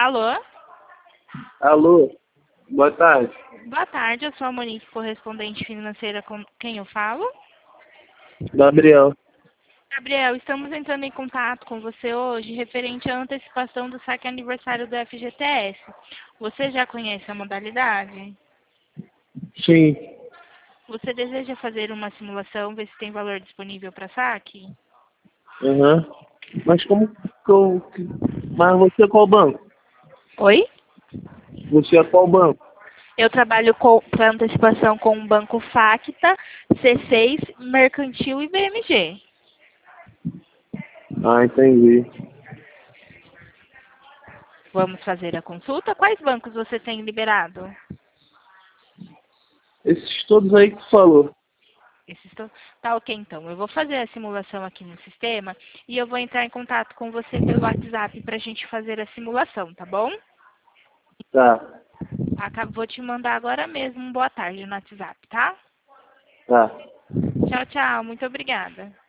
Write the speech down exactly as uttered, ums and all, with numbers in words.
Alô? Alô, boa tarde. Boa tarde, eu sou a Monique, correspondente financeira com quem eu falo. Gabriel. Gabriel, estamos entrando em contato com você hoje referente à antecipação do saque aniversário do F G T S. Você já conhece a modalidade? Sim. Você deseja fazer uma simulação, ver se tem valor disponível para saque? Aham. Mas como que eu... que- Mas você é qual banco? Oi? Você é qual banco? Eu trabalho para antecipação com o Banco Facta, C seis, Mercantil e B M G. Ah, entendi. Vamos fazer a consulta? Quais bancos você tem liberado? Esses todos aí que tu falou. Esses to- Tá ok, então. Eu vou fazer a simulação aqui no sistema e eu vou entrar em contato com você pelo WhatsApp para a gente fazer a simulação, tá bom? Tá, Aca- Vou te mandar agora mesmo um boa tarde no WhatsApp, tá? tá. Tchau, tchau. Muito obrigada.